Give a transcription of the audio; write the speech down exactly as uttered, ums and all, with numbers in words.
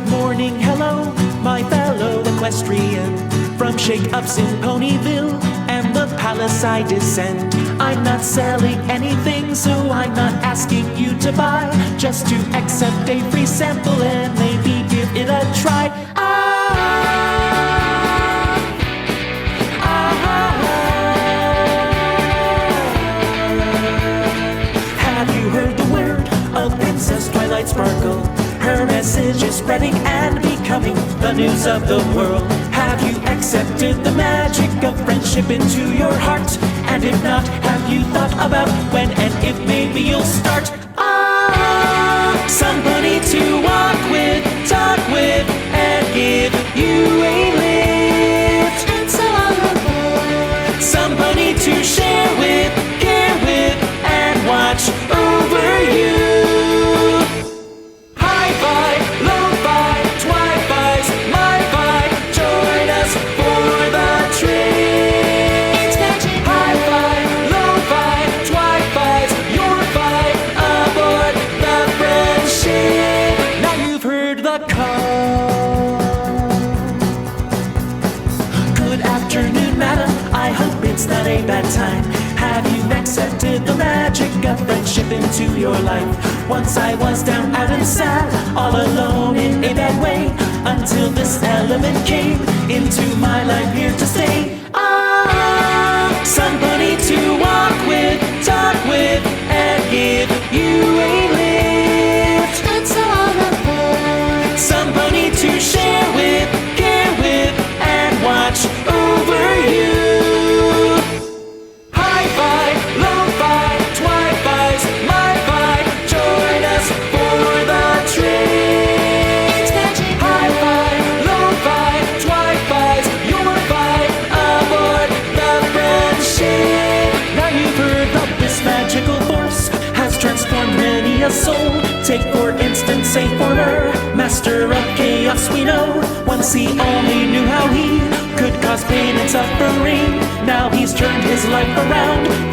Good morning, hello, my fellow equestrian. From shake-ups in Ponyville and the palace I descend. I'm not selling anything, so I'm not asking you to buy. Just to accept a free sample and maybe give it a try. Ah, ah, ah. Have you heard the word of Princess Twilight Sparkle? Her message is spreading and becoming the news of the world. Have you accepted the magic of friendship into your heart? And if not, have you thought about when and if maybe you'll start? Ah, somebody to walk with, talk with, and give you a lift. It's all aboard. Somebody to share with, care with, and watch over you. It's not a bad time. Have you accepted the magic of friendship into your life? Once I was down, out and sad, all alone in a bad way, until this element came into my life, here to stay. Ah, somebody to walk with, talk with, and give you a lift. It's all aboard. Somebody to share with, care with, and watch over you. A soul. Take for instance a former master of chaos we know. Once he only knew how he could cause pain and suffering. Now he's turned his life around,